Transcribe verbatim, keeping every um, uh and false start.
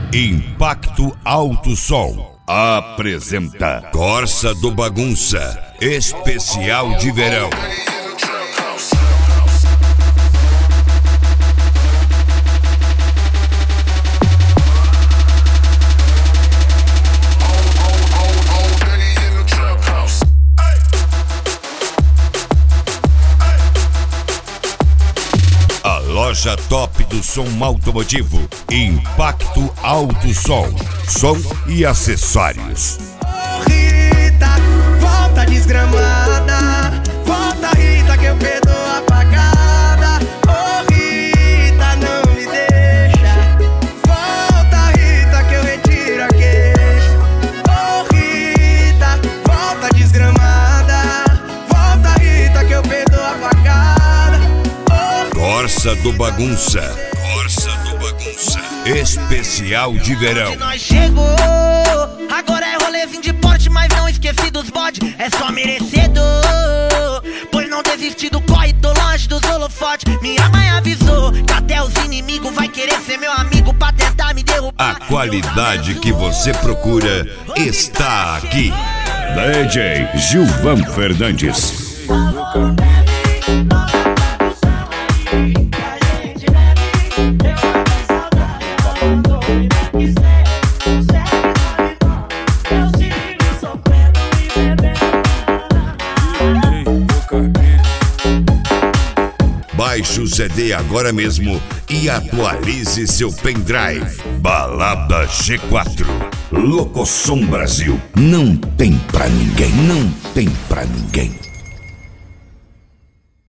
Impacto Alto Som apresenta Corsa do Bagunça, especial de verão. Loja top do som automotivo, Impacto Alto Som, som e acessórios. Oh, Rita, volta desgramada, volta Rita que eu perdoo a pagada. Oh Rita, não me deixa, volta Rita que eu retiro a queixa. Oh Rita, volta desgramada, volta Rita que eu perdoo a pagada. Corsa do Bagunça, Corsa do Bagunça, especial de verão. Nós chegou, agora é rolezinho de porte, mas não esqueci dos bode. É só merecedor, pois não desisti do corre, tô longe dos holofotes. Minha mãe avisou que até os inimigos vai querer ser meu amigo pra tentar me derrubar. A qualidade que você procura está aqui. D J Gilvan Fernandes. Baixe o C D agora mesmo e atualize seu pendrive. Balada G quatro, Locosom Brasil. Não tem pra ninguém, não tem pra ninguém.